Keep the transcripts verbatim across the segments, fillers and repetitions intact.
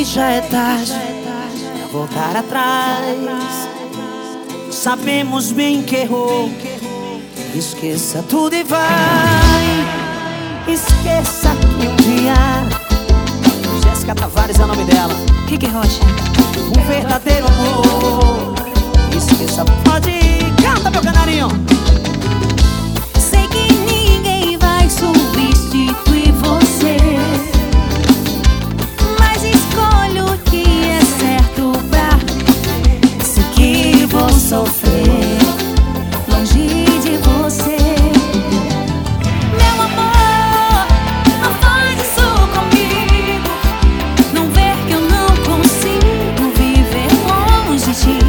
que já é tarde voltar atrás. Sabemos bem que errou. Esqueça tudo e vai. Esqueça que um dia Jéssica Tavares é o nome dela. Rick Rocha. Um verdadeiro amor. Esqueça, pode ir. Canta, meu canarinho. Sei que ninguém vai substituir você, mas escolho o que é certo pra. Sei que vou sofrer longe de você. Meu amor, não faz isso comigo. Não ver que eu não consigo viver longe de ti.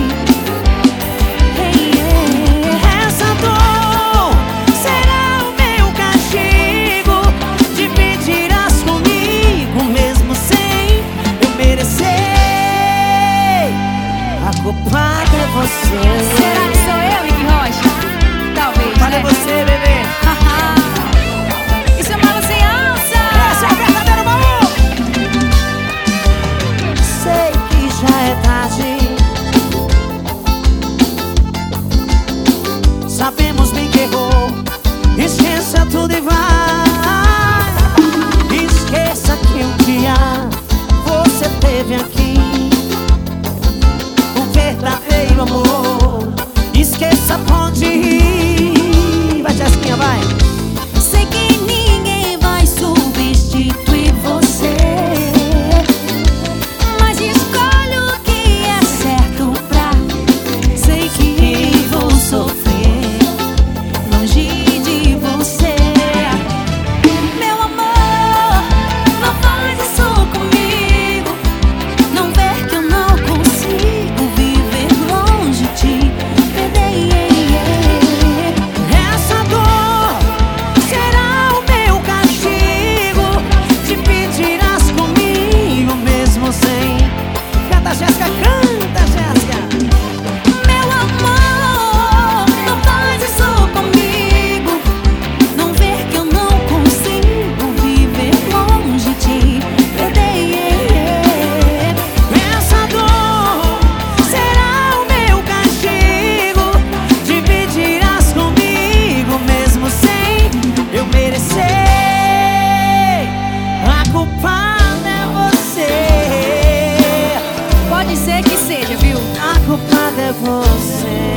Culpada é você. Será que sou eu, Rick Rocha? Talvez, Culpada né? é você, bebê. Isso é mala sem alça. Esse é o verdadeiro baú. Sei que já é tarde. Sabemos bem que errou. Esqueça tudo e vai. Esqueça que um dia você teve aqui verdadeiro amor. Esqueça, pode ir. Vai, Jéssica, vai. Sei que ninguém vai substituir você, mas escolho o que é certo pra. Sei que vou sofrer longe de você. Meu amor, não faz isso comigo. Não ver que eu não consigo viver longe de ti. Essa dor será o meu castigo. Te pedirás comigo mesmo sem. Canta, Jéssica, canta, Jéssica. Meu amor, não faz isso comigo. Não ver que eu não consigo viver longe de ti. Essa dor será o meu castigo. Te pedirás comigo mesmo sem eu merecer. A culpada é você. Pode ser que seja, viu? A culpada é você.